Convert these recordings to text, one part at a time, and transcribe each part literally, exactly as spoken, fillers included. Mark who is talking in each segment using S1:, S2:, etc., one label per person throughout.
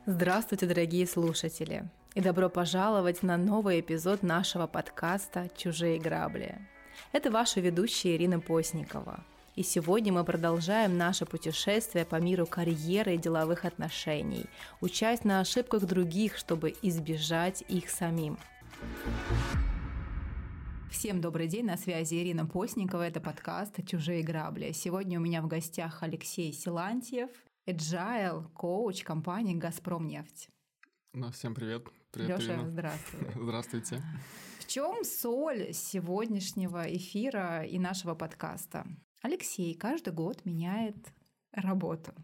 S1: Здравствуйте, дорогие слушатели, и добро пожаловать на новый эпизод нашего подкаста «Чужие грабли». Это ваша ведущая Ирина Постникова, и сегодня мы продолжаем наше путешествие по миру карьеры и деловых отношений, учась на ошибках других, чтобы избежать их самим. Всем добрый день, на связи Ирина Постникова, это подкаст «Чужие грабли». Сегодня у меня в гостях Алексей Силантьев, Agile коуч компании «Газпромнефть».
S2: Ну, всем привет. Привет,
S1: Лёша,
S2: Ирина.
S1: здравствуй.
S2: Здравствуйте.
S1: В чем соль сегодняшнего эфира и нашего подкаста? Алексей каждый год меняет работу.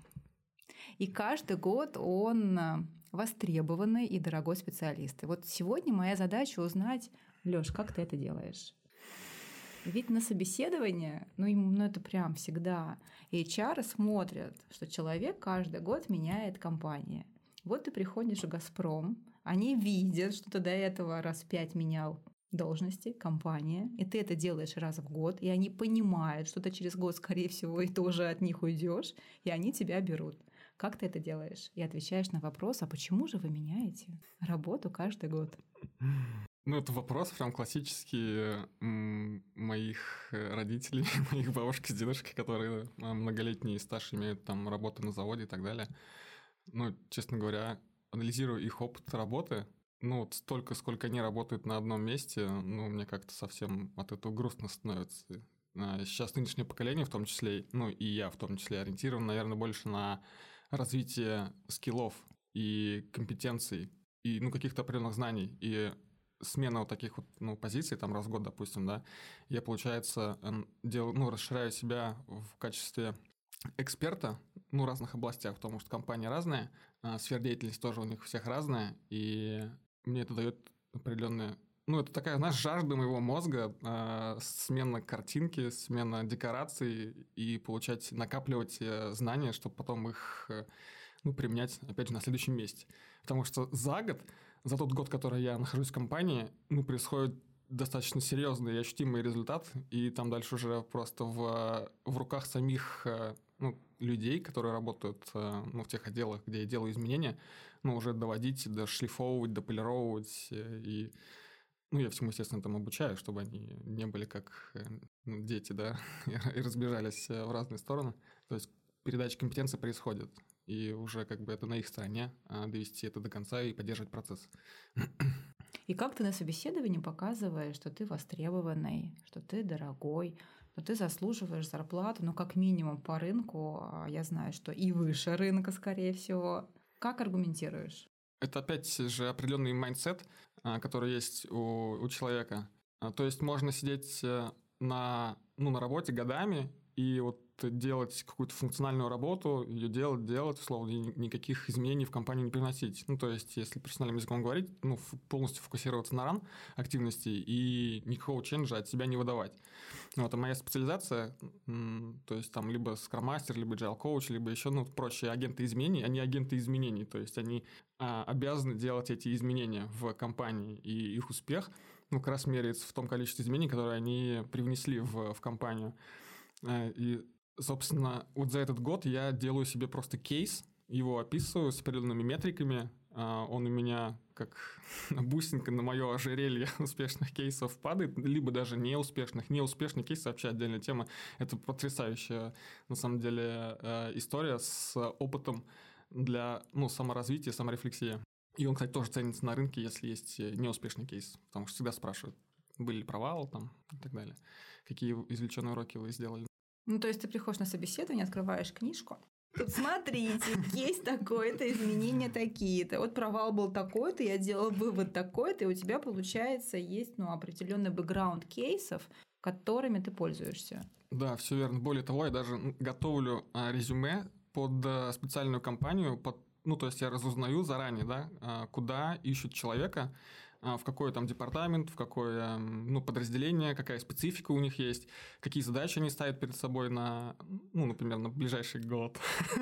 S1: И каждый год он востребованный и дорогой специалист. И вот сегодня моя задача узнать, Лёш, как ты это делаешь? Ведь на собеседование, ну, им, ну это прям всегда, эйч ар смотрят, что человек каждый год меняет компанию. Вот ты приходишь в «Газпром», они видят, что ты до этого раз пять менял должности, компания, и ты это делаешь раз в год, и они понимают, что ты через год, скорее всего, и тоже от них уйдешь, и они тебя берут. Как ты это делаешь? И отвечаешь на вопрос, а почему же вы меняете работу каждый год?
S2: Ну, это вопрос прям классический м, моих родителей, моих бабушки с дедушкой, которые многолетний стаж имеют, там, работу на заводе и так далее. Ну, честно говоря, анализируя их опыт работы, ну, вот столько, сколько они работают на одном месте, ну, мне как-то совсем от этого грустно становится. Сейчас нынешнее поколение, в том числе, ну, и я в том числе, ориентирован, наверное, больше на развитие скиллов и компетенций, и, ну, каких-то определенных знаний, и смена вот таких вот, ну, позиций, там, раз в год, допустим, да, я, получается, дел, ну, расширяю себя в качестве эксперта, ну, в разных областях, потому что компании разные, а сфера деятельности тоже у них всех разная, и мне это дает определенные, ну, это такая, знаешь, жажда моего мозга, э, смена картинки, смена декораций и получать, накапливать знания, чтобы потом их, э, ну, применять, опять же, на следующем месте. Потому что за год, за тот год, который я нахожусь в компании, ну, происходит достаточно серьезный и ощутимый результат, и там дальше уже просто в, в руках самих, ну, людей, которые работают, ну, в тех отделах, где я делаю изменения, ну, уже доводить, дошлифовывать, дополировывать, и, ну, я всему, естественно, там обучаю, чтобы они не были как, ну, дети, да, и разбежались в разные стороны. То есть передача компетенции происходит, и уже как бы это на их стороне довести это до конца и поддерживать процесс.
S1: И как ты на собеседовании показываешь, что ты востребованный, что ты дорогой, что ты заслуживаешь зарплату, ну, как минимум по рынку, а я знаю, что и выше рынка, скорее всего. Как аргументируешь?
S2: Это опять же определенный майндсет, который есть у, у человека. То есть можно сидеть на, ну, на работе годами и вот делать какую-то функциональную работу, ее делать, делать, условно, и никаких изменений в компанию не приносить. Ну, то есть, если профессиональным языком говорить, ну, полностью фокусироваться на ран активности и никакого ченджа от себя не выдавать. Вот, а моя специализация, то есть, там, либо Scrum Master, либо Agile Coach, либо еще, ну, проще, агенты изменений, они агенты изменений, то есть, они а, обязаны делать эти изменения в компании, и их успех, ну, как раз меряется в том количестве изменений, которые они привнесли в, в компанию. И, собственно, вот за этот год я делаю себе просто кейс, его описываю с определенными метриками. Он у меня как бусинка на мое ожерелье успешных кейсов падает, либо даже неуспешных. Неуспешные кейсы вообще отдельная тема. Это потрясающая, на самом деле, история с опытом для, ну, саморазвития, саморефлексии. И он, кстати, тоже ценится на рынке, если есть неуспешный кейс, потому что всегда спрашивают, были ли провалы там и так далее. Какие извлеченные уроки вы сделали?
S1: Ну, то есть ты приходишь на собеседование, открываешь книжку. Тут смотрите, есть такое-то, изменения такие-то. Вот провал был такой-то, я делал вывод такой-то, и у тебя, получается, есть, ну, определенный бэкграунд кейсов, которыми ты пользуешься.
S2: Да, все верно. Более того, я даже готовлю резюме под специальную компанию, под, ну, то есть я разузнаю заранее, да, куда ищут человека, в какой там департамент, в какое, ну, подразделение, какая специфика у них есть, какие задачи они ставят перед собой на, ну, например, на ближайший год.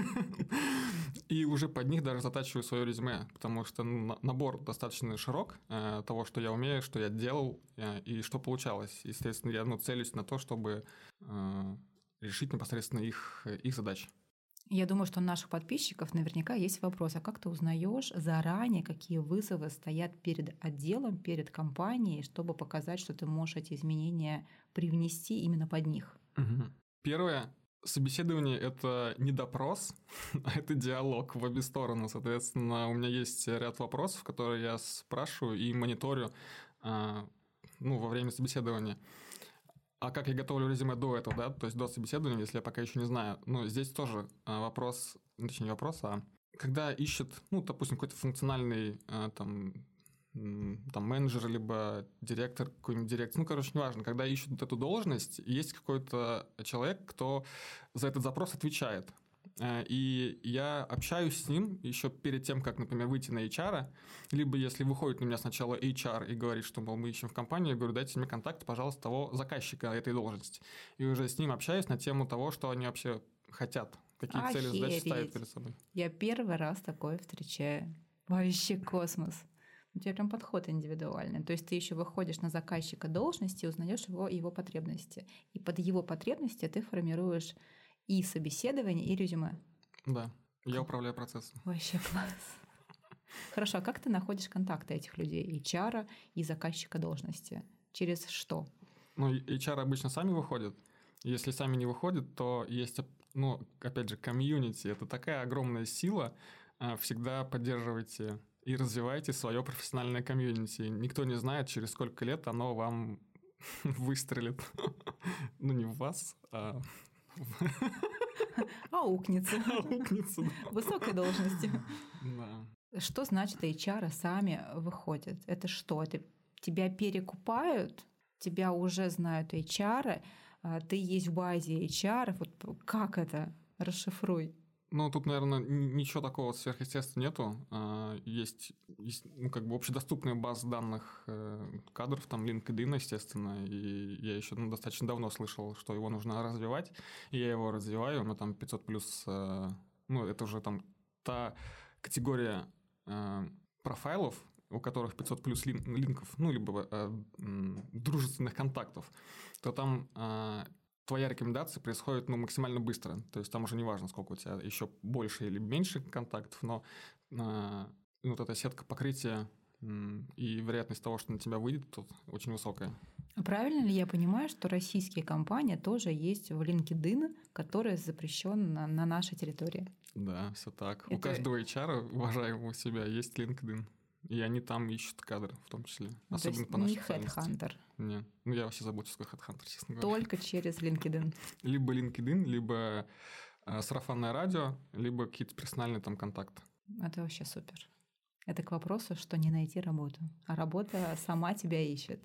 S2: И уже под них даже затачиваю свое резюме, потому что набор достаточно широк того, что я умею, что я делал и что получалось. Естественно, я, ну, целюсь на то, чтобы решить непосредственно их, их задачи.
S1: Я думаю, что у наших подписчиков наверняка есть вопрос, а как ты узнаешь заранее, какие вызовы стоят перед отделом, перед компанией, чтобы показать, что ты можешь эти изменения привнести именно под них?
S2: Угу. Первое. Собеседование — это не допрос, а это диалог в обе стороны. Соответственно, у меня есть ряд вопросов, которые я спрашиваю и мониторю ну, во время собеседования. А как я готовлю резюме до этого, да, то есть до собеседования, если я пока еще не знаю. Ну, здесь тоже вопрос, точнее не вопрос, а когда ищет, ну, допустим, какой-то функциональный там, там менеджер, либо директор, какой-нибудь директор, ну, короче, неважно, когда ищут вот эту должность, есть какой-то человек, кто за этот запрос отвечает. И я общаюсь с ним еще перед тем, как, например, выйти на эйч ар, либо если выходит на меня сначала эйч ар и говорит, что, мол, мы ищем в компании, я говорю, дайте мне контакт, пожалуйста, того заказчика этой должности. И уже с ним общаюсь на тему того, что они вообще хотят, какие
S1: Охереть.
S2: цели, задачи ставят перед собой.
S1: Я первый раз такое встречаю. Вообще космос. У тебя прям подход индивидуальный. То есть ты еще выходишь на заказчика должности, узнаешь его, его потребности. И под его потребности ты формируешь и собеседование, и резюме.
S2: Да, я управляю процессом.
S1: Вообще класс. Хорошо, а как ты находишь контакты этих людей, эйч ар и заказчика должности? Через что?
S2: Ну, эйч ар обычно сами выходят. Если сами не выходят, то есть, ну, опять же, комьюнити. Это такая огромная сила. Всегда поддерживайте и развивайте свое профессиональное комьюнити. Никто не знает, через сколько лет оно вам выстрелит. Ну, не в вас, а...
S1: Аукнется.
S2: Аукнется, да.
S1: Высокой должности.
S2: Да.
S1: Что значит эйч ар сами выходят? Это что? Это тебя перекупают? Тебя уже знают эйч ар? Ты есть в базе эйч ар? Вот как это? Расшифруй.
S2: Ну, тут, наверное, ничего такого сверхъестественного нету. Есть, есть ну, как бы общедоступная база данных кадров, там LinkedIn, естественно, и я еще ну, достаточно давно слышал, что его нужно развивать, и я его развиваю, но там пятьсот плюс, ну, это уже там та категория профайлов, у которых пятьсот плюс лин, линков, ну, либо э, дружественных контактов, то там э, твоя рекомендация происходит ну, максимально быстро. То есть там уже не важно, сколько у тебя еще больше или меньше контактов, но э, вот эта сетка покрытия э, и вероятность того, что на тебя выйдет, тут очень высокая.
S1: Правильно ли я понимаю, что российские компании тоже есть в LinkedIn, который запрещен на, на нашей территории?
S2: Да, все так.
S1: Это...
S2: У каждого эйч ар, уважаемого себя, есть LinkedIn. И они там ищут кадры, в том числе.
S1: Ну,
S2: особенно
S1: то
S2: по нашей
S1: не HeadHunter.
S2: Нет. Ну, я вообще забыл, что такое HeadHunter, честно говоря.
S1: Только через LinkedIn.
S2: Либо LinkedIn, либо э, сарафанное радио, либо какие-то персональные там контакты.
S1: Это вообще супер. Это к вопросу, что не найти работу, а работа сама тебя ищет.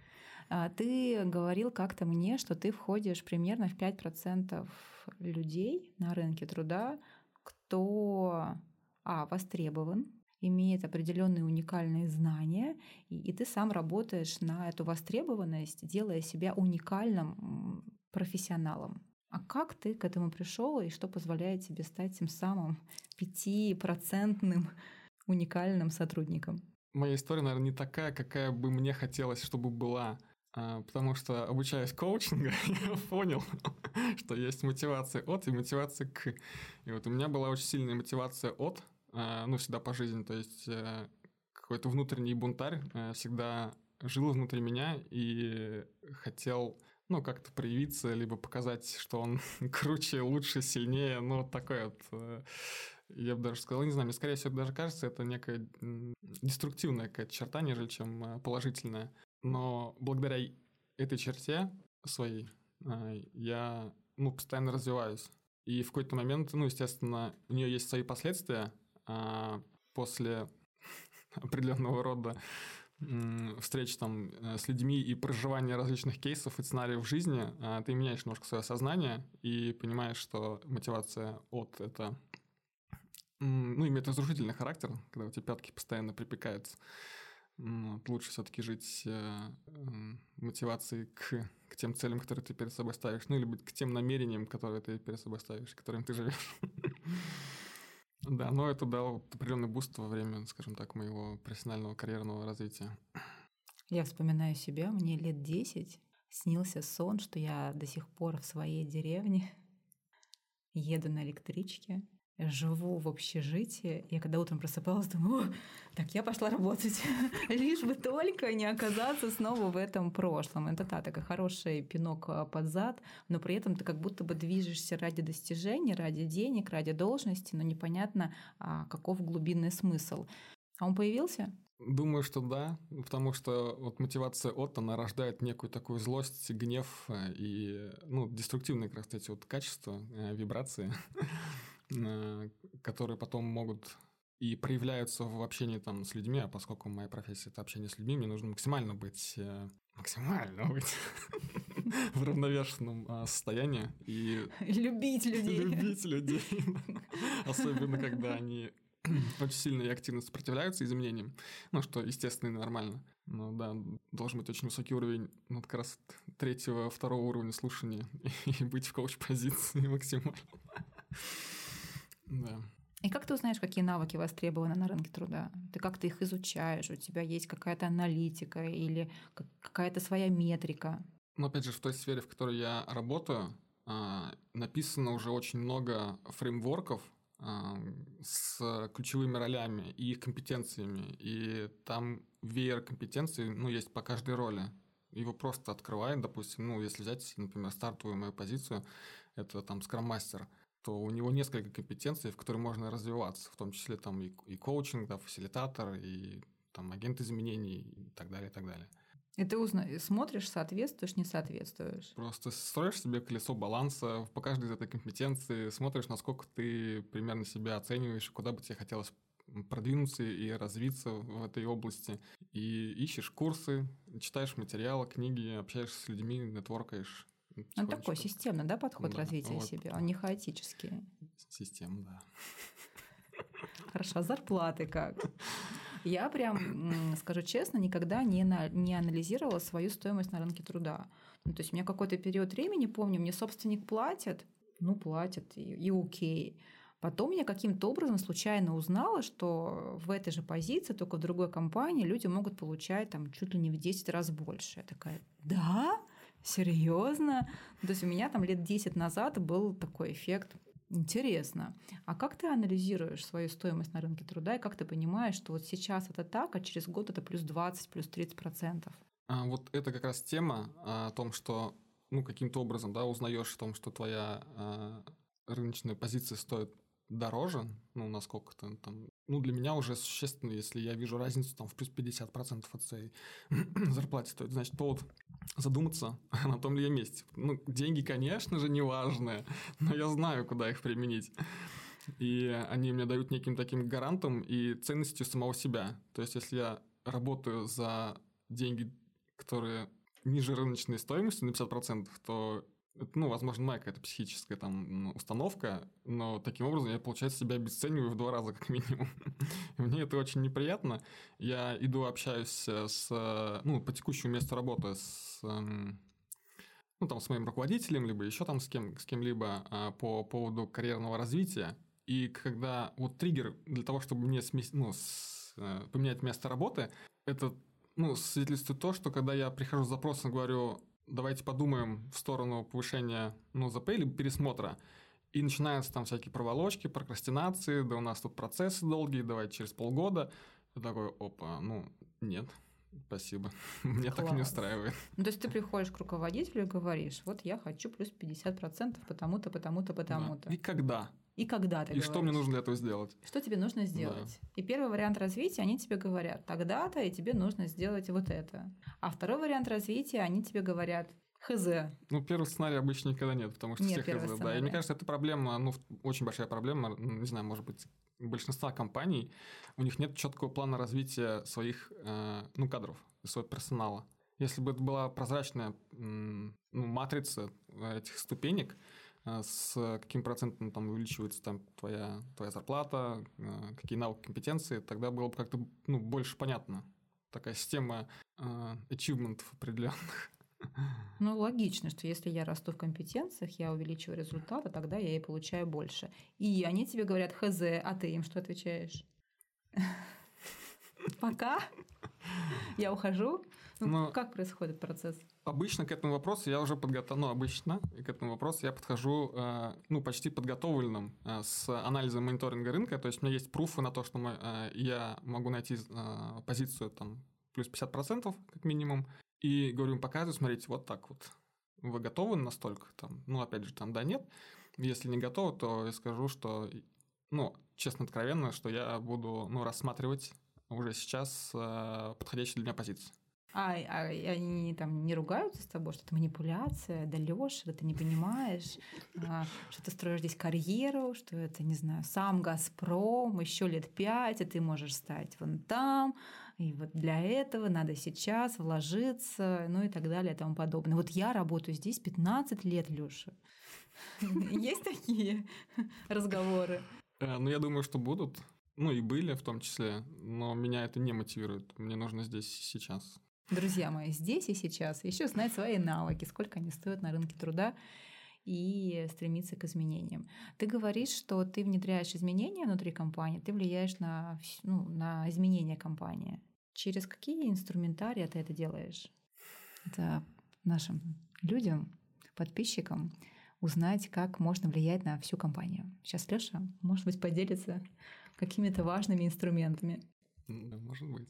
S1: Ты говорил как-то мне, что ты входишь примерно в пять процентов людей на рынке труда, кто а, востребован, имеет определенные уникальные знания, и, и ты сам работаешь на эту востребованность, делая себя уникальным профессионалом. А как ты к этому пришел и что позволяет тебе стать тем самым пятипроцентным уникальным сотрудником?
S2: Моя история, наверное, не такая, какая бы мне хотелось, чтобы была. Потому что, обучаясь коучингу, я понял, что есть мотивация от и мотивация к. И вот у меня была очень сильная мотивация от, ну, всегда по жизни. То есть какой-то внутренний бунтарь всегда жил внутри меня и хотел, ну, как-то проявиться, либо показать, что он круче, лучше, сильнее. Ну, вот такой вот... Я бы даже сказал, не знаю, мне скорее всего даже кажется, это некая деструктивная какая-то черта, нежели чем положительная. Но благодаря этой черте своей я ну, постоянно развиваюсь. И в какой-то момент, ну, естественно, у нее есть свои последствия. А после определенного рода встреч там с людьми и проживания различных кейсов и сценариев в жизни, ты меняешь немножко свое сознание и понимаешь, что мотивация от это... Ну, имеет разрушительный характер, когда у тебя пятки постоянно припекаются. Вот, лучше все-таки жить э, мотивацией к, к тем целям, которые ты перед собой ставишь, ну, или к тем намерениям, которые ты перед собой ставишь, которым ты живешь. Да, но это дало определенный буст во время, скажем так, моего профессионального карьерного развития.
S1: Я вспоминаю себя, мне лет десять снился сон, что я до сих пор в своей деревне. еду на электричке, живу в общежитии. Я когда утром просыпалась, думаю, так я пошла работать. Лишь бы только не оказаться снова в этом прошлом. Это да, такой хороший пинок под зад, но при этом ты как будто бы движешься ради достижений, ради денег, ради должности, но непонятно, каков глубинный смысл. А он появился?
S2: Думаю, что да, потому что вот мотивация от, она рождает некую такую злость, гнев и, ну, деструктивные, как раз эти вот качества, вибрации, которые потом могут и проявляются в общении там с людьми, а поскольку моя профессия – это общение с людьми, мне нужно максимально быть, максимально быть в равновешенном состоянии. И
S1: любить людей.
S2: Любить людей. Особенно, когда они очень сильно и активно сопротивляются изменениям, ну, что естественно и нормально. Но да, должен быть очень высокий уровень, ну, как раз третьего, второго уровня слушания и быть в коуч-позиции максимально. Да.
S1: И как ты узнаешь, какие навыки востребованы на рынке труда? Ты как-то их изучаешь, у тебя есть какая-то аналитика или какая-то своя метрика?
S2: Ну, опять же, в той сфере, в которой я работаю, написано уже очень много фреймворков с ключевыми ролями и их компетенциями. И там веер компетенций, ну, есть по каждой роли. Его просто открывает, допустим, ну, если взять, например, стартовую мою позицию, это там скрам-мастер, то у него несколько компетенций, в которые можно развиваться, в том числе там и, и коучинг, да, фасилитатор, и там агент изменений и так далее, и так далее.
S1: И ты узна... смотришь, соответствуешь, не соответствуешь.
S2: Просто строишь себе колесо баланса по каждой из этой компетенции, смотришь, насколько ты примерно себя оцениваешь, куда бы тебе хотелось продвинуться и развиться в этой области. И ищешь курсы, читаешь материалы, книги, общаешься с людьми, нетворкаешь.
S1: Ну, такой системный, да, подход да, развития вот. себя, он не хаотический.
S2: Система, да.
S1: Хорошо, зарплаты как? Я прям, скажу честно, никогда не, на, не анализировала свою стоимость на рынке труда. Ну, то есть у меня какой-то период времени, помню, мне собственник платит, ну, платит, и, и окей. Потом я каким-то образом случайно узнала, что в этой же позиции, только в другой компании, люди могут получать там чуть ли не в десять раз больше. Я такая, да? Серьезно? То есть у меня там лет десять назад был такой эффект. Интересно. А как ты анализируешь свою стоимость на рынке труда и как ты понимаешь, что вот сейчас это так, а через год это плюс двадцать, плюс тридцать процентов?
S2: А, вот это как раз тема о том, что ну, каким-то образом да, узнаешь о том, что твоя а, рыночная позиция стоит дороже, ну, насколько-то там, ну, для меня уже существенно, если я вижу разницу там в плюс пятьдесят процентов от своей зарплаты стоит, значит, повод задуматься, на том ли я месте. Ну, деньги, конечно же, не важные, но я знаю, куда их применить. И они мне дают неким таким гарантом и ценностью самого себя. То есть, если я работаю за деньги, которые ниже рыночной стоимости на пятьдесят процентов, то ну, возможно, моя какая-то психическая там установка, но таким образом я, получается, себя обесцениваю в два раза как минимум. И мне это очень неприятно. Я иду, общаюсь с, ну, по текущему месту работы с, ну, там, с моим руководителем, либо еще там с, кем, с кем-либо по поводу карьерного развития. И когда вот триггер для того, чтобы мне смес... ну, с... поменять место работы, это ну, свидетельствует то, что когда я прихожу с запросом, говорю... давайте подумаем в сторону повышения ну, ЗП или пересмотра. И начинаются там всякие проволочки, прокрастинации, да у нас тут процессы долгие, давайте через полгода. Я такой, опа, ну, нет, спасибо, мне так не устраивает.
S1: Ну, то есть ты приходишь к руководителю и говоришь, вот я хочу плюс пятьдесят процентов потому-то, потому-то, потому-то.
S2: Да. И когда?
S1: И когда ты
S2: И
S1: говоришь.
S2: что мне нужно для этого сделать?
S1: Что тебе нужно сделать?
S2: Да.
S1: И первый вариант развития, они тебе говорят, тогда-то, и тебе нужно сделать вот это. А второй вариант развития, они тебе говорят, хз.
S2: Ну, первый сценарий обычно никогда нет, потому что
S1: нет
S2: все хз. Да. И мне кажется, это проблема, ну, очень большая проблема, не знаю, может быть, большинства компаний, у них нет четкого плана развития своих, э, ну, кадров, своего персонала. Если бы это была прозрачная ну, матрица этих ступенек, с каким процентом там увеличивается там твоя, твоя зарплата, какие навыки, компетенции, тогда было бы как-то ну, больше понятно. Такая система ачивментов определенных.
S1: Ну, логично, что если я расту в компетенциях, я увеличиваю результаты, тогда я и получаю больше. И они тебе говорят хз, а ты им что отвечаешь? Пока? Я ухожу? Ну, как происходит процесс?
S2: Обычно к этому вопросу я уже подготовлен, ну, обычно к этому вопросу я подхожу, э, ну, почти подготовленным э, с анализом мониторинга рынка, то есть у меня есть пруфы на то, что мы, э, я могу найти э, позицию там плюс пятьдесят процентов как минимум, и говорю им, показываю, смотрите, вот так вот, вы готовы настолько, там, ну, опять же, там, да, нет, если не готовы, то я скажу, что, ну, честно, откровенно, что я буду, ну, рассматривать уже сейчас э, подходящие для меня позиции.
S1: А, а они там не ругаются с тобой, что это манипуляция, да, Лёша, да ты не понимаешь, а, что ты строишь здесь карьеру, что это, не знаю, сам «Газпром», еще лет пять, и ты можешь стать вон там, и вот для этого надо сейчас вложиться, ну и так далее и тому подобное. Вот я работаю здесь пятнадцать лет, Лёша. Есть такие разговоры?
S2: Ну, я думаю, что будут. Ну, и были в том числе, но меня это не мотивирует. Мне нужно здесь сейчас.
S1: Друзья мои, здесь и сейчас еще знать свои навыки, сколько они стоят на рынке труда, и стремиться к изменениям. Ты говоришь, что ты внедряешь изменения внутри компании, ты влияешь на, ну, на изменения компании. Через какие инструментарии ты это делаешь? Это нашим людям, подписчикам узнать, как можно влиять на всю компанию. Сейчас Лёша, может быть, поделится какими-то важными инструментами.
S2: Да, может быть.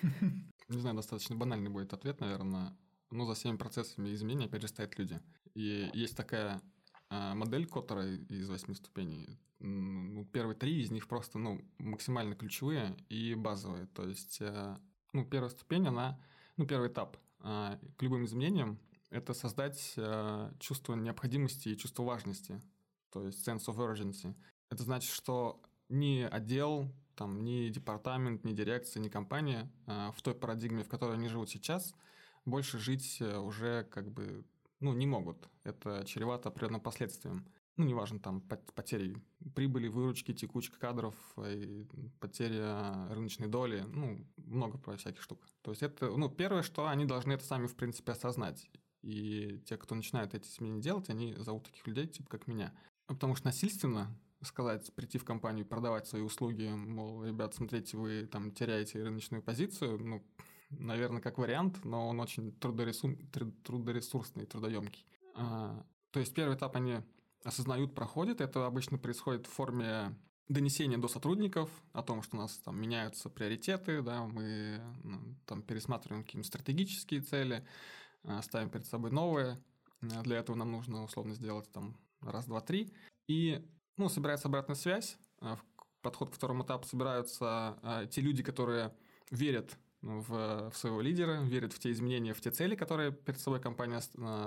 S2: Не знаю, достаточно банальный будет ответ, наверное. Но за всеми процессами изменений, опять же, стоят люди. И есть такая э, модель Коттера из восьми ступеней. Ну, первые три из них просто, ну, максимально ключевые и базовые. То есть, э, ну, первая ступень, она, ну, первый этап э, к любым изменениям – это создать э, чувство необходимости и чувство важности. То есть sense of urgency. Это значит, что ни отдел, там, ни департамент, ни дирекция, ни компания э, в той парадигме, в которой они живут сейчас, больше жить уже как бы, ну, не могут. Это чревато определенным последствиям. Ну, неважно, там, потери прибыли, выручки, текучка кадров, и потеря рыночной доли, ну, много про всяких штук. То есть это, ну, первое, что они должны это сами, в принципе, осознать. И те, кто начинают эти изменения делать, они зовут таких людей, типа как меня. Потому что насильственно сказать, прийти в компанию и продавать свои услуги, мол, ребят, смотрите, вы там теряете рыночную позицию, ну, наверное, как вариант, но он очень трудоресурс... трудоресурсный, трудоемкий. А, то есть первый этап они осознают, проходят. Это обычно происходит в форме донесения до сотрудников о том, что у нас там меняются приоритеты, да, мы ну, там пересматриваем какие-то стратегические цели, ставим перед собой новые. Для этого нам нужно условно сделать там раз, два, три. И ну, собирается обратная связь. В подход ко второму этапу собираются э, те люди, которые верят в, в своего лидера, верят в те изменения, в те цели, которые перед собой компания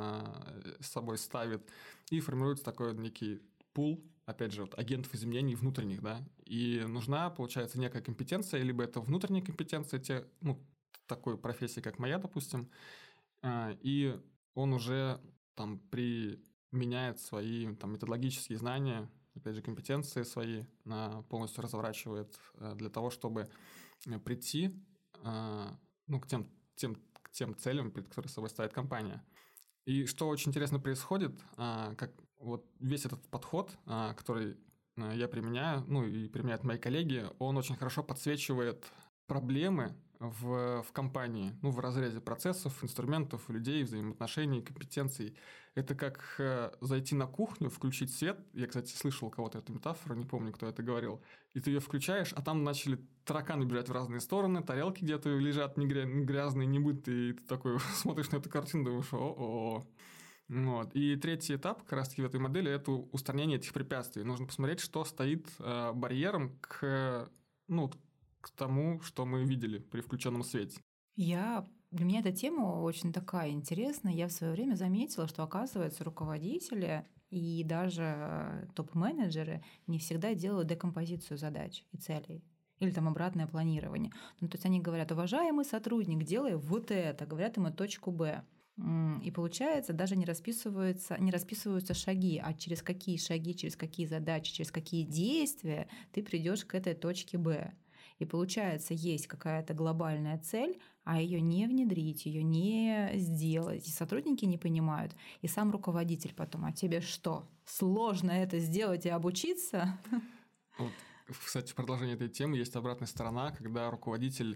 S2: э, с собой ставит, и формируется такой некий пул, опять же, вот, агентов изменений внутренних, да, и нужна, получается, некая компетенция, либо это внутренняя компетенция, те, ну, такой профессии, как моя, допустим, э, и он уже там применяет свои там методологические знания, опять же, компетенции свои полностью разворачивает для того, чтобы прийти ну, к, тем, тем, к тем целям, перед которыми собой ставит компания. И что очень интересно происходит, как вот весь этот подход, который я применяю, ну и применяют мои коллеги, он очень хорошо подсвечивает проблемы в, в компании, ну, в разрезе процессов, инструментов, людей, взаимоотношений, компетенций. Это как э, зайти на кухню, включить свет. Я, кстати, слышал у кого-то эту метафору, не помню, кто это говорил. И ты ее включаешь, а там начали тараканы бежать в разные стороны, тарелки где-то лежат не грязные, не мытые, и ты такой смотришь на эту картину, думаешь, о-о-о. Вот. И третий этап, как раз-таки в этой модели, это устранение этих препятствий. Нужно посмотреть, что стоит э, барьером к, ну, к тому, что мы видели при включенном свете.
S1: Я... Для меня эта тема очень такая интересная. Я в свое время заметила, что, оказывается, руководители и даже топ-менеджеры не всегда делают декомпозицию задач и целей. Или там обратное планирование. Ну, то есть они говорят, уважаемый сотрудник, делай вот это, говорят ему точку Б. И получается, даже не расписываются, не расписываются шаги, а через какие шаги, через какие задачи, через какие действия ты придешь к этой точке Б. И получается, есть какая-то глобальная цель, а ее не внедрить, ее не сделать. И сотрудники не понимают. И сам руководитель потом, а тебе что, сложно это сделать и обучиться?
S2: Вот, кстати, в продолжении этой темы есть обратная сторона, когда руководитель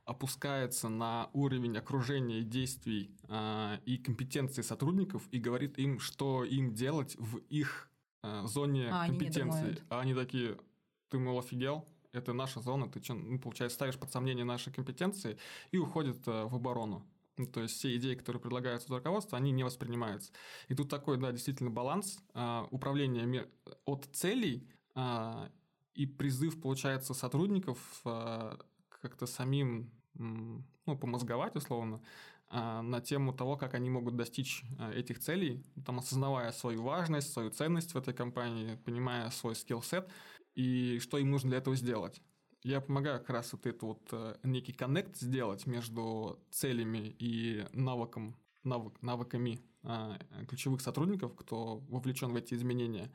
S2: опускается на уровень окружения и действий э, и компетенции сотрудников и говорит им, что им делать в их э, зоне
S1: а
S2: компетенции.
S1: Они
S2: а они такие, ты, мол, офигел? Это наша зона, ты что, ну, получается, ставишь под сомнение наши компетенции и уходят э, в оборону. Ну, то есть все идеи, которые предлагаются от руководства, они не воспринимаются. И тут такой, да, действительно баланс э, управления от целей э, и призыв, получается, сотрудников э, как-то самим, ну, помозговать, условно, э, на тему того, как они могут достичь э, этих целей, там, осознавая свою важность, свою ценность в этой компании, понимая свой скилл-сет и что им нужно для этого сделать. Я помогаю как раз вот это вот э, некий коннект сделать между целями и навыком, навык, навыками э, ключевых сотрудников, кто вовлечен в эти изменения,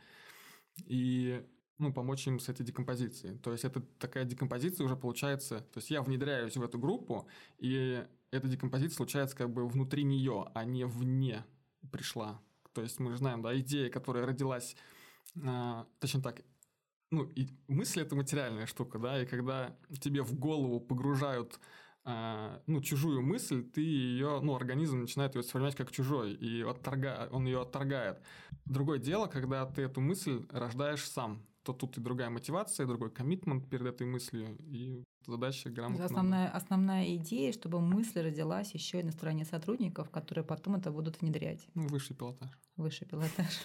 S2: и ну, помочь им с этой декомпозицией. То есть это такая декомпозиция уже получается, то есть я внедряюсь в эту группу, и эта декомпозиция случается как бы внутри нее, а не вне пришла. То есть мы знаем, да, идея, которая родилась, э, точнее так, ну, и мысль – это материальная штука, да, и когда тебе в голову погружают, э, ну, чужую мысль, ты ее, ну, организм начинает ее воспринимать как чужой, и отторга... он ее отторгает. Другое дело, когда ты эту мысль рождаешь сам, то тут и другая мотивация, и другой коммитмент перед этой мыслью, и задача грамотно.
S1: Основная, основная идея, чтобы мысль родилась еще и на стороне сотрудников, которые потом это будут внедрять.
S2: Ну, высший пилотаж.
S1: Высший пилотаж.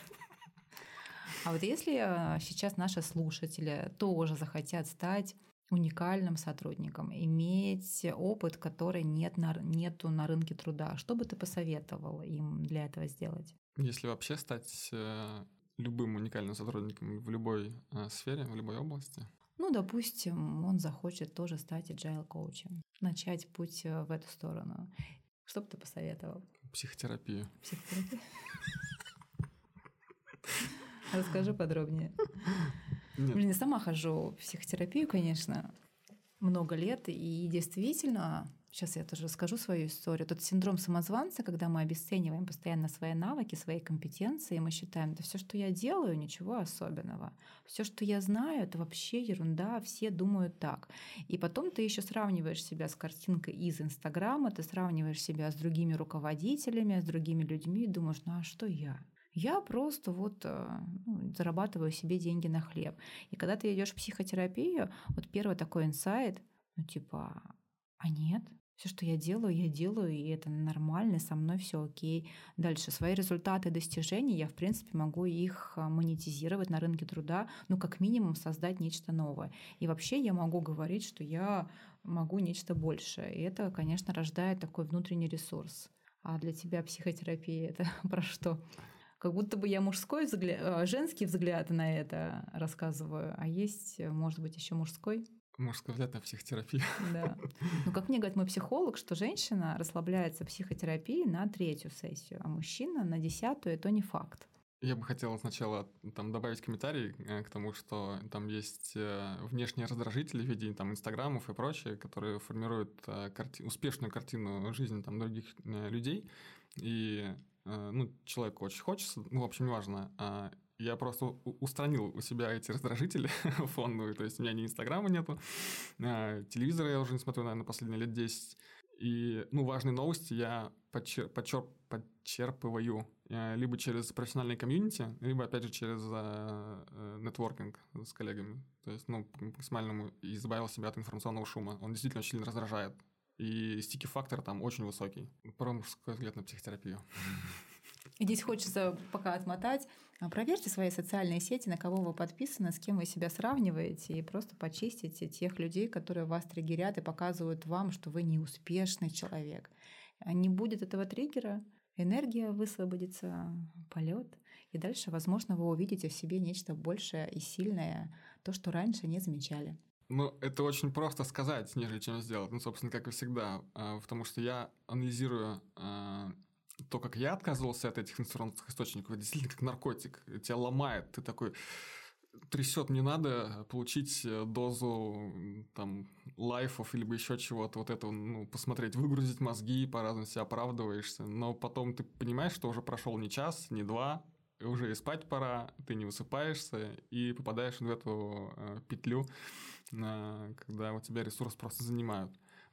S1: А вот если сейчас наши слушатели тоже захотят стать уникальным сотрудником, иметь опыт, который нет на, нету на рынке труда, что бы ты посоветовал им для этого сделать?
S2: Если вообще стать э, любым уникальным сотрудником в любой э, сфере, в любой области?
S1: Ну, допустим, он захочет тоже стать agile-коучем, начать путь в эту сторону. Что бы ты посоветовал?
S2: Психотерапию.
S1: Психотерапию? Расскажи подробнее.
S2: Нет.
S1: Блин, я сама хожу в психотерапию, конечно, много лет, и действительно, сейчас я тоже расскажу свою историю. Тот синдром самозванца, когда мы обесцениваем постоянно свои навыки, свои компетенции, мы считаем, да все, что я делаю, ничего особенного. Все, что я знаю, это вообще ерунда, все думают так. И потом ты еще сравниваешь себя с картинкой из Инстаграма, ты сравниваешь себя с другими руководителями, с другими людьми, и думаешь, ну а что я? Я просто вот ну, зарабатываю себе деньги на хлеб. И когда ты идешь в психотерапию, вот первый такой инсайт, ну типа, а нет, все, что я делаю, я делаю, и это нормально, со мной все окей. Дальше свои результаты, достижения, я в принципе могу их монетизировать на рынке труда, ну как минимум создать нечто новое. И вообще я могу говорить, что я могу нечто большее. И это, конечно, рождает такой внутренний ресурс. А для тебя психотерапия — это про что? Как будто бы я мужской взгляд, женский взгляд на это рассказываю, а есть, может быть, еще мужской.
S2: Мужской взгляд на психотерапию.
S1: Да. Ну, как мне говорит мой психолог, что женщина расслабляется в психотерапии на третью сессию, а мужчина на десятую, это не факт.
S2: Я бы хотел сначала там добавить комментарий к тому, что там есть внешние раздражители в виде там инстаграмов и прочее, которые формируют карти... успешную картину жизни там других людей. И ну, человеку очень хочется, ну, в общем, неважно. Я просто устранил у себя эти раздражители фоновые, то есть у меня ни инстаграма нету, телевизора я уже не смотрю, наверное, последние лет десять. И, ну, важные новости я подчер... подчер... подчерпываю либо через профессиональные комьюнити, либо, опять же, через нетворкинг с коллегами. То есть, ну, по максимальному избавил себя от информационного шума. Он действительно очень сильно раздражает. И стики-фактор там очень высокий. Про мужской взгляд на психотерапию.
S1: И здесь хочется пока отмотать. Проверьте свои социальные сети, на кого вы подписаны, с кем вы себя сравниваете, и просто почистите тех людей, которые вас триггерят и показывают вам, что вы неуспешный человек. Не будет этого триггера, энергия высвободится, полет, и дальше, возможно, вы увидите в себе нечто большее и сильное, то, что раньше не замечали.
S2: Ну, это очень просто сказать, нежели чем сделать. Ну, собственно, как и всегда. Потому что я анализирую то, как я отказывался от этих информационных источников, это действительно как наркотик. Тебя ломает. Ты такой... Трясет, мне надо получить дозу там лайфов или еще чего-то, вот этого, ну, посмотреть, выгрузить мозги, по-разному себя оправдываешься. Но потом ты понимаешь, что уже прошел не час, не два, уже и спать пора, ты не высыпаешься и попадаешь в эту э, петлю, э, когда у тебя ресурс просто занимают.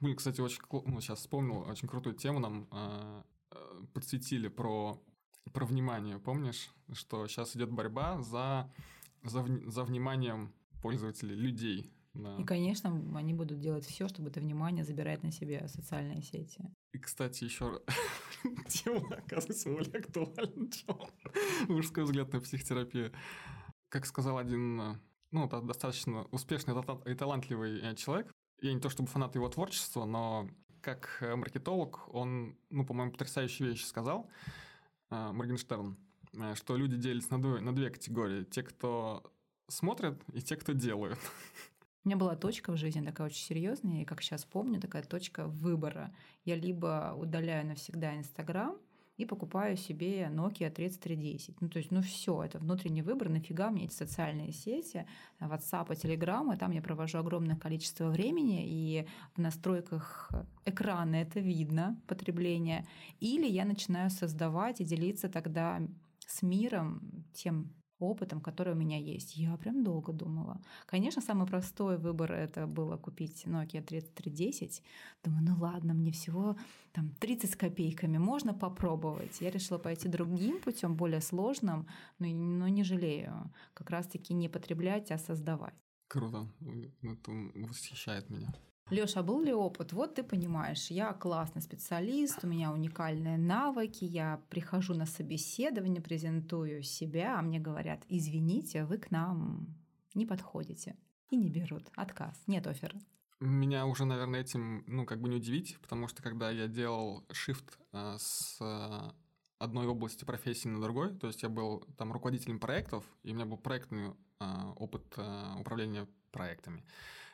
S2: Блин, кстати, очень, ну, сейчас вспомнил, очень крутую тему нам э, э, подсветили про, про внимание. Помнишь, что сейчас идет борьба за, за, за вниманием пользователей, людей. Да.
S1: И, конечно, они будут делать все, чтобы это внимание забирать на себя социальные сети.
S2: И, кстати, еще тема, оказывается, более актуальна, чем мужской взгляд на психотерапию. Как сказал один, ну, достаточно успешный и талантливый человек, я не то чтобы фанат его творчества, но как маркетолог он, ну, по-моему, потрясающие вещи сказал, Моргенштерн, что люди делятся на две, на две категории. Те, кто смотрят, и те, кто делают.
S1: У меня была точка в жизни такая очень серьезная, и как сейчас помню, такая точка выбора. Я либо удаляю навсегда Инстаграм и покупаю себе Nokia тридцать три десять. Ну, то есть, ну все, это внутренний выбор, нафига мне эти социальные сети, WhatsApp и Telegram, и там я провожу огромное количество времени, и в настройках экрана это видно, потребление. Или я начинаю создавать и делиться тогда с миром тем опытом, который у меня есть. Я прям долго думала. Конечно, самый простой выбор — это было купить Nokia тридцать три десять. Думаю, ну ладно, мне всего там тридцать с копейками, можно попробовать. Я решила пойти другим путем, более сложным, но, но не жалею. Как раз-таки не потреблять, а создавать.
S2: Круто. Это восхищает меня.
S1: Лёша, а был ли опыт? Вот ты понимаешь, я классный специалист, у меня уникальные навыки, я прихожу на собеседование, презентую себя, а мне говорят, извините, вы к нам не подходите. И не берут. Отказ. Нет оффера.
S2: Меня уже, наверное, этим, ну, как бы не удивить, потому что когда я делал shift э, с э, одной области профессии на другой, то есть я был там руководителем проектов, и у меня был проектный э, опыт э, управления проектами.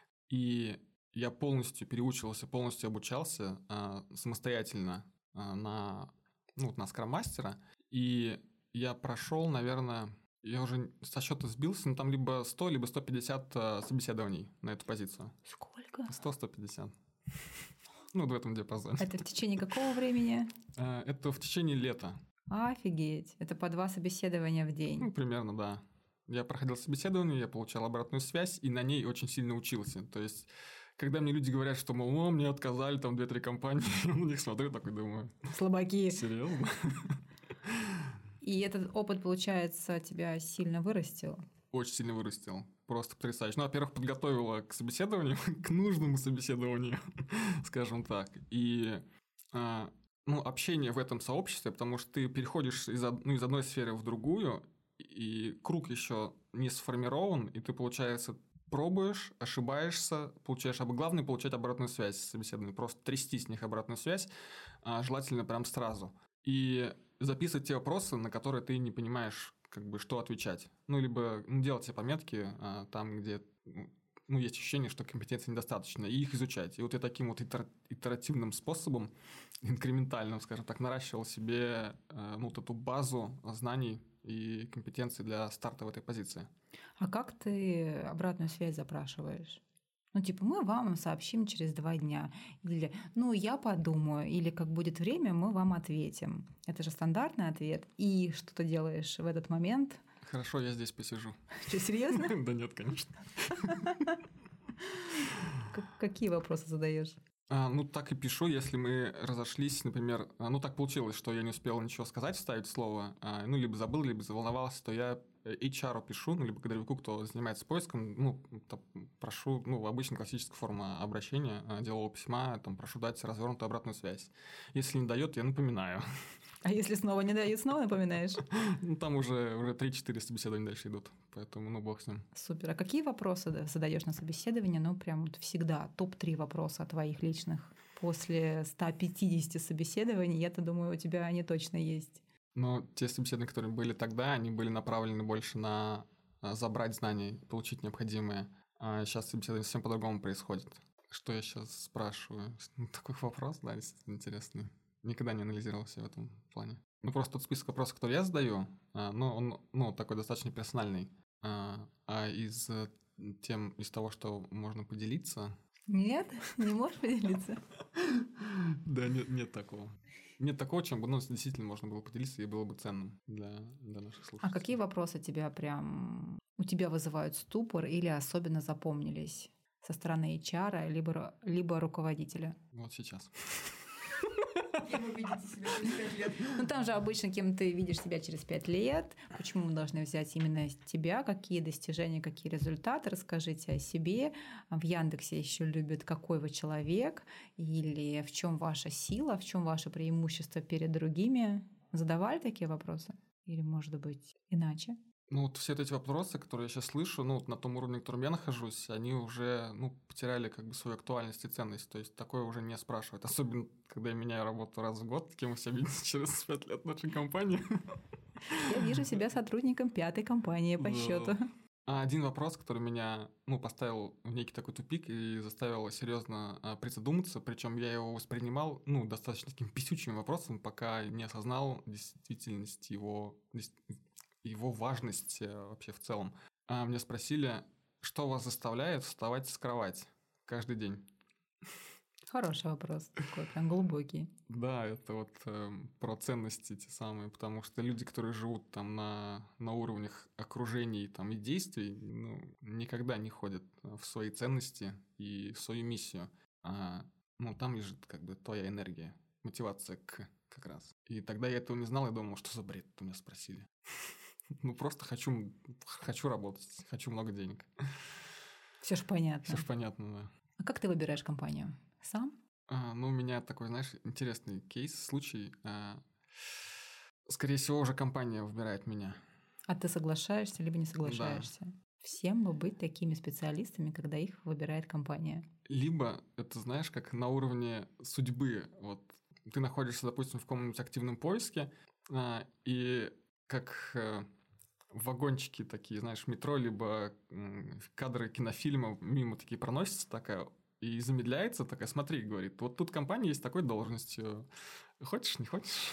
S2: И я полностью переучивался, полностью обучался э, самостоятельно э, на, ну, на скрам-мастера. И я прошел, наверное, я уже со счета сбился, но там либо сто, либо сто пятьдесят э, собеседований на эту позицию.
S1: Сколько?
S2: сто - сто пятьдесят. Ну, в этом диапазоне.
S1: Это в течение какого времени?
S2: Э, это в течение лета.
S1: Офигеть. Это по два собеседования в день.
S2: Ну, примерно, да. Я проходил собеседование, я получал обратную связь, и на ней очень сильно учился. То есть, когда мне люди говорят, что, мол, о, мне отказали там две-три компании, я на них смотрю, такой думаю.
S1: Слабаки.
S2: Серьезно?
S1: И этот опыт, получается, тебя сильно вырастил?
S2: Очень сильно вырастил. Просто потрясающе. Ну, во-первых, подготовила к собеседованию, к нужному собеседованию, скажем так. И а, ну, общение в этом сообществе, потому что ты переходишь из, ну, из одной сферы в другую, и круг еще не сформирован, и ты, получается, пробуешь, ошибаешься, получаешь, а главное получать обратную связь с собеседованием, просто трясти с них обратную связь, а, желательно прям сразу. И записывать те вопросы, на которые ты не понимаешь, как бы, что отвечать. Ну, либо ну, делать себе пометки а, там, где ну, есть ощущение, что компетенции недостаточно, и их изучать. И вот я таким вот итер- итеративным способом, инкрементальным, скажем так, наращивал себе а, ну, вот эту базу знаний и компетенций для старта в этой позиции.
S1: А как ты обратную связь запрашиваешь? Ну, типа, мы вам сообщим через два дня. Или, ну, я подумаю. Или, как будет время, мы вам ответим. Это же стандартный ответ. И что ты делаешь в этот момент?
S2: Хорошо, я здесь посижу.
S1: Что, серьезно?
S2: Да нет, конечно.
S1: Какие вопросы задаешь?
S2: А, ну, так и пишу, если мы разошлись, например, ну, так получилось, что я не успел ничего сказать, вставить слово, а, ну, либо забыл, либо заволновался, то я эйч ар пишу, ну, либо кадровику, кто занимается поиском, ну, там, прошу, ну, обычно классическая форма обращения, делового письма, там, прошу дать развернутую обратную связь. Если не дает, я напоминаю.
S1: А если снова не дает, снова напоминаешь?
S2: Ну, там уже, уже три-четыре собеседования дальше идут, поэтому, ну, бог с ним.
S1: Супер. А какие вопросы задаешь на собеседование? Ну, прям вот всегда топ-три вопроса твоих личных. После ста пятидесяти собеседований, я-то думаю, у тебя они точно есть.
S2: Но те собеседования, которые были тогда, они были направлены больше на забрать знания, получить необходимое. А сейчас собеседование совсем по-другому происходит. Что я сейчас спрашиваю? Такой вопрос, да, действительно интересный. Никогда не анализировался в этом плане. Ну, просто тот список вопросов, который я задаю, ну, он ну, такой достаточно персональный. А из, тем, из того, что можно поделиться...
S1: Нет? Не можешь поделиться?
S2: Да, нет, нет такого. Нет такого, чем бы, ну, действительно можно было поделиться и было бы ценным для, для наших слушателей.
S1: А какие вопросы тебя прям у тебя вызывают ступор или особенно запомнились со стороны эйч ар, либо, либо руководителя?
S2: Вот сейчас.
S3: Кем вы видите себя через пять лет?
S1: Ну, там же обычно, кем ты видишь себя через пять лет. Почему мы должны взять именно тебя? Какие достижения, какие результаты? Расскажите о себе. В Яндексе еще любят, какой вы человек, или в чем ваша сила, в чем ваше преимущество перед другими. Задавали такие вопросы? Или, может быть, иначе?
S2: Ну, вот все эти вопросы, которые я сейчас слышу, ну, вот на том уровне, на котором я нахожусь, они уже, ну, потеряли как бы свою актуальность и ценность. То есть такое уже не спрашивают. Особенно, когда я меняю работу раз в год, кем вы себя видите через пять лет нашей компании.
S1: Я вижу себя сотрудником пятой компании по счету.
S2: А один вопрос, который меня, ну, поставил в некий такой тупик и заставил серьезно а, призадуматься, причем я его воспринимал, ну, достаточно таким писючим вопросом, пока не осознал действительность его, его важность вообще в целом. А меня спросили, что вас заставляет вставать с кровати каждый день?
S1: Хороший вопрос, такой прям глубокий.
S2: Да, это вот э, про ценности те самые, потому что люди, которые живут там на, на уровнях окружений там, и действий, ну, никогда не ходят в свои ценности и в свою миссию. А, ну, там лежит как бы твоя энергия, мотивация к как раз. И тогда я этого не знал, я думал, что за бред, у меня спросили. Ну, просто хочу, хочу работать, хочу много денег.
S1: Все ж понятно.
S2: Все ж понятно, да.
S1: А как ты выбираешь компанию? Сам?
S2: А, ну, у меня такой, знаешь, интересный кейс, случай. А, скорее всего, уже компания выбирает меня.
S1: А ты соглашаешься, либо не соглашаешься? Да. Всем бы быть такими специалистами, когда их выбирает компания.
S2: Либо, это знаешь, как на уровне судьбы. Вот ты находишься, допустим, в каком-нибудь активном поиске, а, и как э, вагончики такие, знаешь, метро, либо э, кадры кинофильма мимо такие проносятся, такая, и замедляется, такая, смотри, говорит, вот тут компания есть такой должностью, хочешь, не хочешь?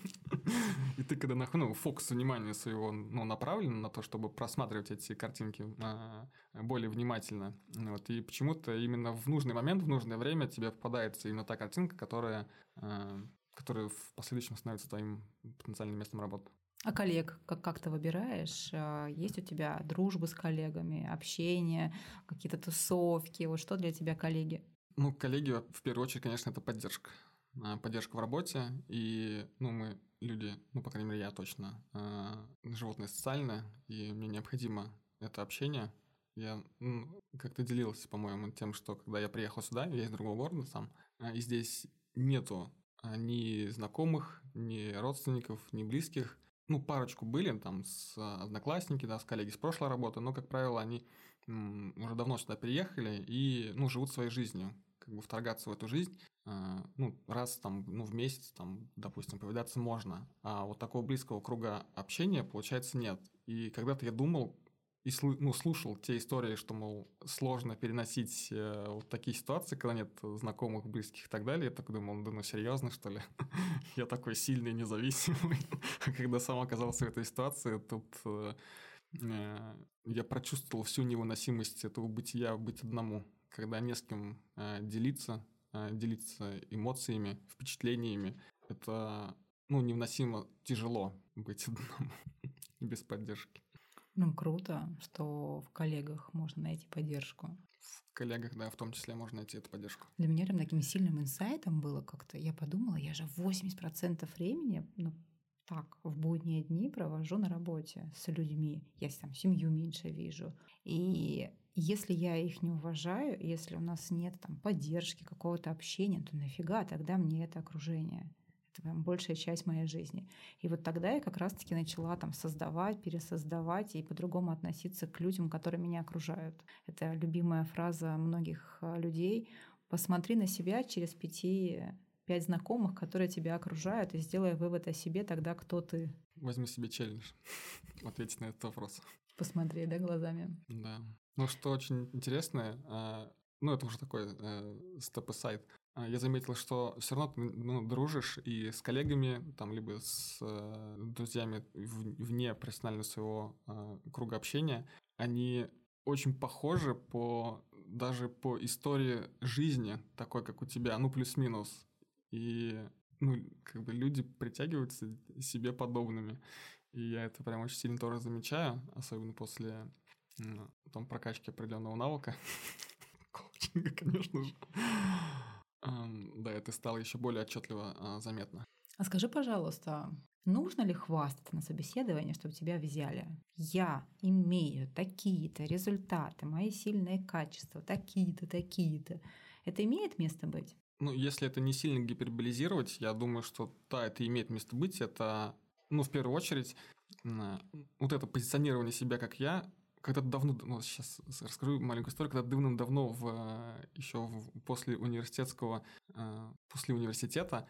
S2: И ты, когда ну, фокус внимания своего ну, направлен на то, чтобы просматривать эти картинки более внимательно, вот, и почему-то именно в нужный момент, в нужное время тебе попадается именно та картинка, которая, которая в последующем становится твоим потенциальным местом работы.
S1: А коллег как, как ты выбираешь? Есть у тебя дружбы с коллегами, общение, какие-то тусовки? Вот что для тебя коллеги?
S2: Ну, коллеги, в первую очередь, конечно, это поддержка. Поддержка в работе. И, ну, мы люди, ну, по крайней мере, я точно, животное социальное, и мне необходимо это общение. Я ну, как-то делился, по-моему, тем, что когда я приехал сюда, я из другого города сам, и здесь нету ни знакомых, ни родственников, ни близких. Ну, парочку были там с одноклассники, да, с коллеги с прошлой работы, но, как правило, они м, уже давно сюда переехали и, ну, живут своей жизнью. Как бы вторгаться в эту жизнь, э, ну, раз там, ну, в месяц, там, допустим, повидаться можно, а вот такого близкого круга общения, получается, нет. И когда-то я думал и слу- ну, слушал те истории, что, мол, сложно переносить э, вот такие ситуации, когда нет знакомых, близких и так далее. Я так думал, да ну серьезно, что ли? Я такой сильный, независимый. А когда сам оказался в этой ситуации, тут э, э, я прочувствовал всю невыносимость этого бытия, быть одному. Когда не с кем э, делиться, э, делиться эмоциями, впечатлениями, это, ну, невыносимо тяжело быть одному без поддержки.
S1: Ну, круто, что в коллегах можно найти поддержку.
S2: В коллегах, да, в том числе можно найти эту поддержку.
S1: Для меня прям таким сильным инсайтом было как-то, я подумала, я же восемьдесят процентов времени, ну, так, в будние дни провожу на работе с людьми. Я там семью меньше вижу. И если я их не уважаю, если у нас нет там поддержки, какого-то общения, то нафига тогда мне это окружение? Это прям большая часть моей жизни. И вот тогда я как раз-таки начала там создавать, пересоздавать и по-другому относиться к людям, которые меня окружают. Это любимая фраза многих людей. Посмотри на себя через пяти, пять знакомых, которые тебя окружают, и сделай вывод о себе тогда, кто ты.
S2: Возьми себе челлендж, ответить на этот вопрос.
S1: Посмотри, да, глазами.
S2: Да. Ну, что очень интересное, ну, это уже такой step-aside. Я заметил, что все равно ты ну, дружишь и с коллегами, там, либо с э, друзьями вне профессионального своего э, круга общения. Они очень похожи по, даже по истории жизни, такой, как у тебя, ну, плюс-минус. И, ну, как бы люди притягиваются себе подобными. И я это прям очень сильно тоже замечаю, особенно после ну, там, прокачки определенного навыка. коучинга, конечно же. Да, это стало еще более отчетливо заметно.
S1: А скажи, пожалуйста, нужно ли хвастаться на собеседовании, чтобы тебя взяли? Я имею такие-то результаты, мои сильные качества, такие-то, такие-то. Это имеет место быть?
S2: Ну, если это не сильно гиперболизировать, я думаю, что да, это имеет место быть. Это, ну, в первую очередь, вот это позиционирование себя как я, когда-то давно, ну, сейчас расскажу маленькую историю, когда давным-давно в, еще в, после университетского, после университета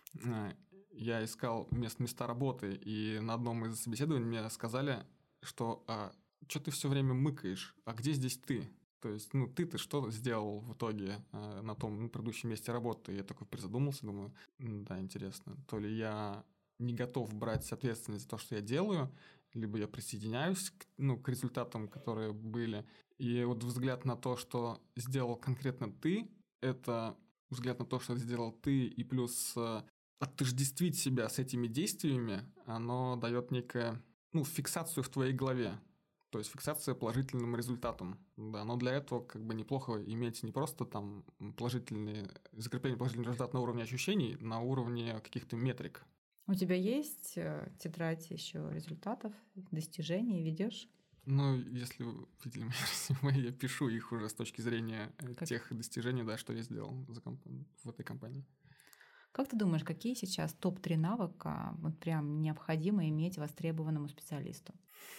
S2: я искал мест, места работы, и на одном из собеседований мне сказали, что а, что ты все время мыкаешь, а где здесь ты? То есть, ну, ты-то что сделал в итоге э, на том ну, предыдущем месте работы? И я такой призадумался, думаю, да, интересно, то ли я не готов брать ответственность за то, что я делаю, либо я присоединяюсь к, ну, к результатам, которые были. И вот взгляд на то, что сделал конкретно ты, это взгляд на то, что сделал ты, и плюс э, отождествить себя с этими действиями, оно дает некое, ну, фиксацию в твоей голове. То есть фиксация положительным результатом. Да, но для этого как бы неплохо иметь не просто там положительные, закрепление положительного результата на уровне ощущений, на уровне каких-то метрик.
S1: У тебя есть тетрадь еще результатов, достижений, ведешь?
S2: Ну, если вы видели мои резюме, я пишу их уже с точки зрения как? тех достижений, да, что я сделал за комп... в этой компании.
S1: Как ты думаешь, какие сейчас топ-три навыка вот прям необходимо иметь востребованному специалисту?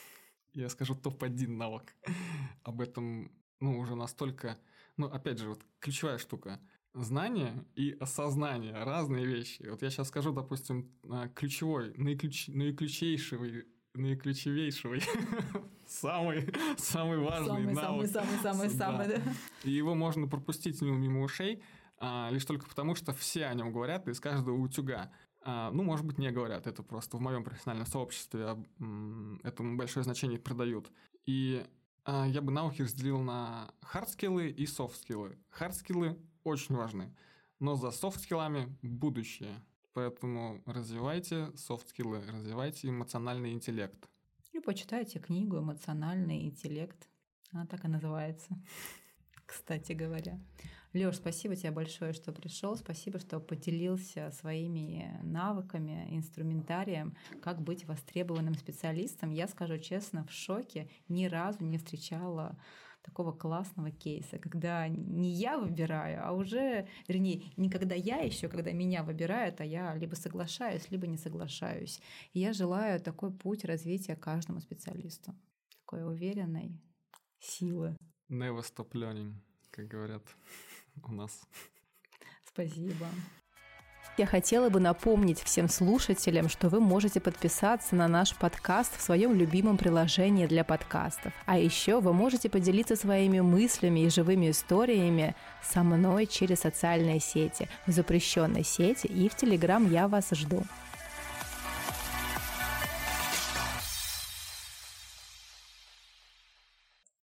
S2: Я скажу топ один навык. Об этом, ну, уже настолько... Ну, опять же, вот ключевая штука. Знание и осознание – разные вещи. Вот я сейчас скажу, допустим, ключевой, наиключ... наиключейший, наиключевейший, самый, самый важный навык.
S1: Самый-самый-самый-самый, да.
S2: И его можно пропустить мимо ушей, а, лишь только потому, что все о нем говорят из каждого утюга. А, ну, может быть, не говорят, это просто в моем профессиональном сообществе этому большое значение придают. И а, я бы навыки разделил на хардскиллы и софтскиллы. Хардскиллы очень важны, но за софтскиллами будущее. Поэтому развивайте софтскиллы, развивайте эмоциональный интеллект.
S1: И почитайте книгу «Эмоциональный интеллект». Она так и называется, кстати говоря. Лёш, спасибо тебе большое, что пришел. Спасибо, что поделился своими навыками, инструментарием, как быть востребованным специалистом. Я скажу честно, в шоке, ни разу не встречала такого классного кейса, когда не я выбираю, а уже, вернее, не когда я еще, когда меня выбирают, а я либо соглашаюсь, либо не соглашаюсь. И я желаю такой путь развития каждому специалисту, такой уверенной силы.
S2: Never stop learning, как говорят у нас.
S1: Спасибо.
S4: Я хотела бы напомнить всем слушателям, что вы можете подписаться на наш подкаст в своем любимом приложении для подкастов. А еще вы можете поделиться своими мыслями и живыми историями со мной через социальные сети, в запрещенной сети и в Телеграм. Я вас жду.